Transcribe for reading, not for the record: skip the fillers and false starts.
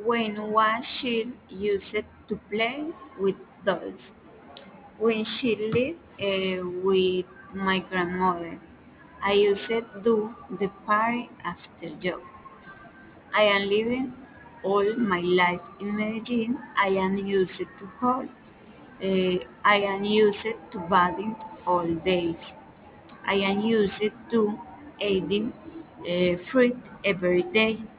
When was she used to play with dolls? When she lived with my grandmother, I used to do the party after job. I am living all my life in Medellin. I am used to hold. I am used to bathing all days. I am used to eating fruit every day.